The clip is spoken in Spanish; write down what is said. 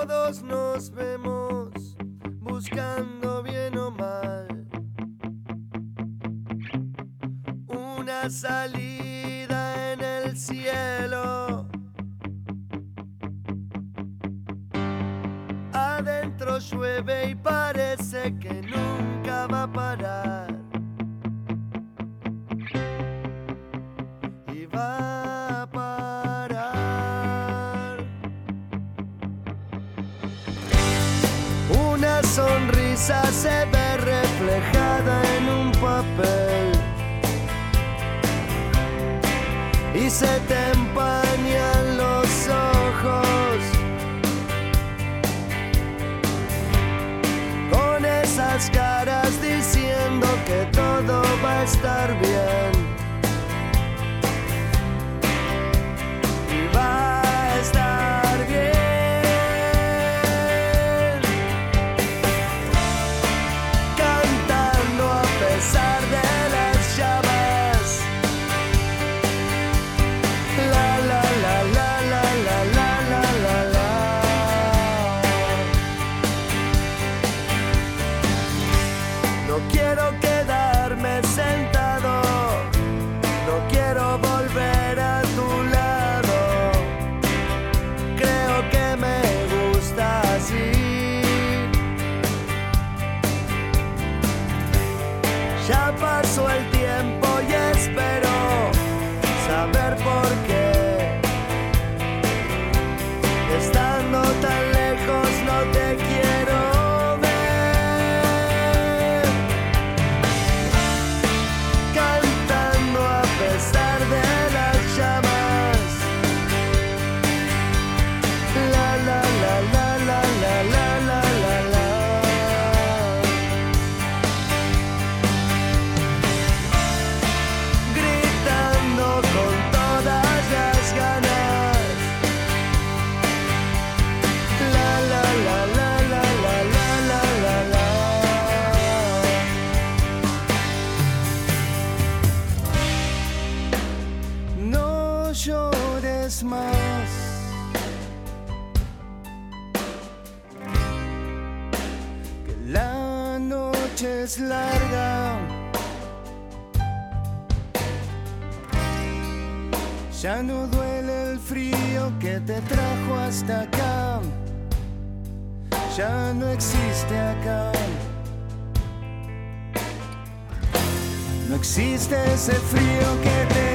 Todos nos vemos buscando bien o mal una salida en el cielo. Adentro llueve y parece que nunca va a parar. Y va a parar. Una sonrisa se ve reflejada en un papel y se te empañan los ojos con esas caras diciendo que todo va a estar bien y va a estar bien. Cantando a pesar de las llamas. La la la la la la la la la la. No quiero quedarme sentado, no quiero volver a tu lado. Creo que me gusta así. Ya pasó el tiempo y espero saber por qué. Estando tan lejos no te quiero ver. Cantando a pesar de las llamas. La la la la la la la la la la. Gritando con todas las ganas. La la la la la la la la la la. No llores más. Que la noche es larga. Ya no duele el frío que te trajo hasta acá. Ya no existe acá. No existe ese frío que te